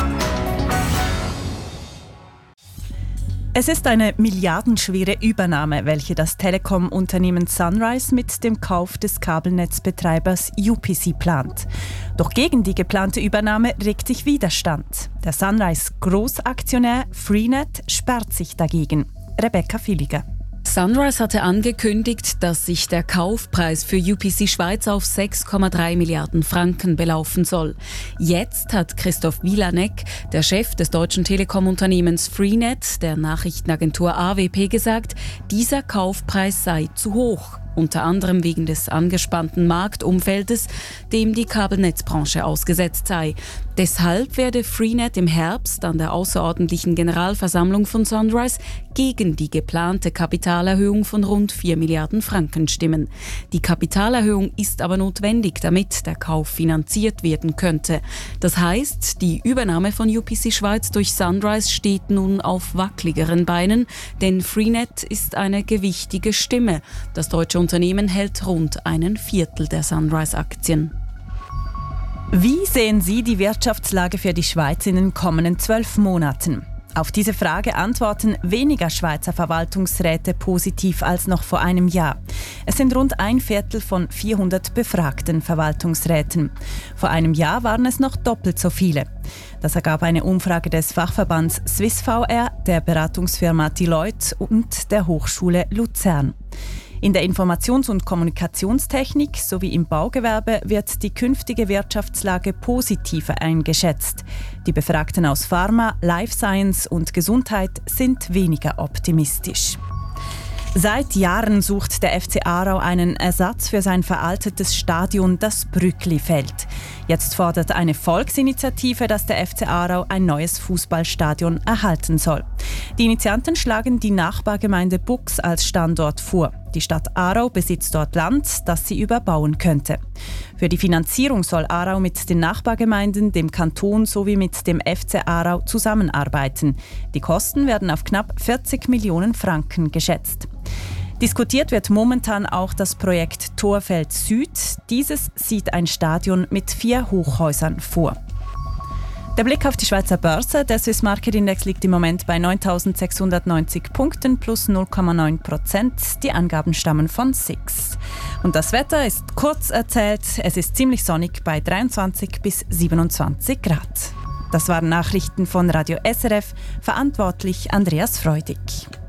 Es ist eine milliardenschwere Übernahme, welche das Telekom-Unternehmen Sunrise mit dem Kauf des Kabelnetzbetreibers UPC plant. Doch gegen die geplante Übernahme regt sich Widerstand. Der Sunrise-Großaktionär Freenet sperrt sich dagegen. Rebecca Villiger. Sunrise hatte angekündigt, dass sich der Kaufpreis für UPC Schweiz auf 6,3 Milliarden Franken belaufen soll. Jetzt hat Christoph Vilanek, der Chef des deutschen Telekom-Unternehmens Freenet, der Nachrichtenagentur AWP, gesagt, dieser Kaufpreis sei zu hoch. Unter anderem wegen des angespannten Marktumfeldes, dem die Kabelnetzbranche ausgesetzt sei. Deshalb werde Freenet im Herbst an der außerordentlichen Generalversammlung von Sunrise gegen die geplante Kapitalerhöhung von rund 4 Milliarden Franken stimmen. Die Kapitalerhöhung ist aber notwendig, damit der Kauf finanziert werden könnte. Das heißt, die Übernahme von UPC Schweiz durch Sunrise steht nun auf wackeligeren Beinen, denn Freenet ist eine gewichtige Stimme. Das deutsche Unternehmen hält rund 1/4 der Sunrise-Aktien. Wie sehen Sie die Wirtschaftslage für die Schweiz in den kommenden 12 Monaten? Auf diese Frage antworten weniger Schweizer Verwaltungsräte positiv als noch vor einem Jahr. Es sind rund 1/4 von 400 befragten Verwaltungsräten. Vor einem Jahr waren es noch doppelt so viele. Das ergab eine Umfrage des Fachverbands SwissVR, der Beratungsfirma Deloitte und der Hochschule Luzern. In der Informations- und Kommunikationstechnik sowie im Baugewerbe wird die künftige Wirtschaftslage positiver eingeschätzt. Die Befragten aus Pharma, Life Science und Gesundheit sind weniger optimistisch. Seit Jahren sucht der FC Aarau einen Ersatz für sein veraltetes Stadion, das Brücklifeld. Jetzt fordert eine Volksinitiative, dass der FC Aarau ein neues Fußballstadion erhalten soll. Die Initianten schlagen die Nachbargemeinde Bux als Standort vor. Die Stadt Aarau besitzt dort Land, das sie überbauen könnte. Für die Finanzierung soll Aarau mit den Nachbargemeinden, dem Kanton sowie mit dem FC Aarau zusammenarbeiten. Die Kosten werden auf knapp 40 Millionen Franken geschätzt. Diskutiert wird momentan auch das Projekt Thorfeld Süd. Dieses sieht ein Stadion mit 4 Hochhäusern vor. Der Blick auf die Schweizer Börse. Der Swiss Market Index liegt im Moment bei 9.690 Punkten plus 0,9%. Die Angaben stammen von SIX. Und das Wetter ist kurz erzählt. Es ist ziemlich sonnig bei 23 bis 27 Grad. Das waren Nachrichten von Radio SRF. Verantwortlich Andreas Freudig.